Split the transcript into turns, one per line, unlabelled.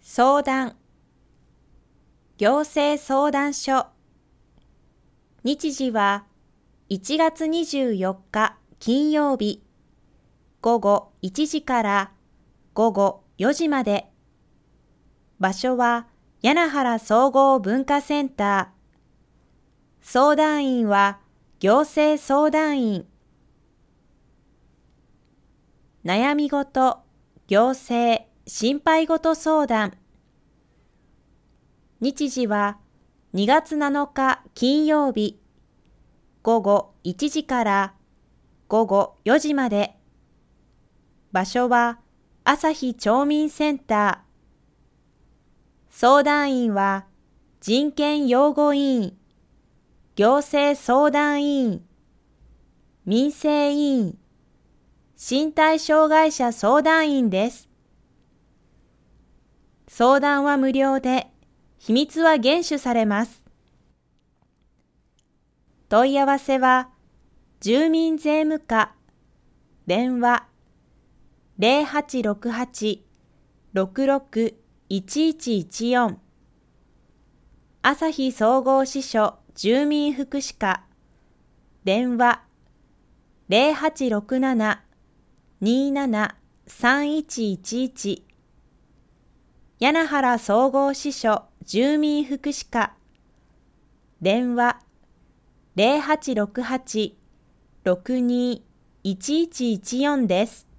相談、行政相談所。日時は1月24日金曜日、午後1時から午後4時まで。場所は柳原総合文化センター。相談員は行政相談員。悩み事、行政、心配事相談。日時は2月7日金曜日、午後1時から午後4時まで。場所は朝日町民センター。相談員は人権擁護委員、行政相談委員、民生委員、身体障害者相談員です。相談は無料で、秘密は厳守されます。問い合わせは、住民税務課、電話0868-66-1114、朝日総合支所住民福祉課、電話0867-27-3111、柳原総合支所住民福祉課、電話0868-62-1114です。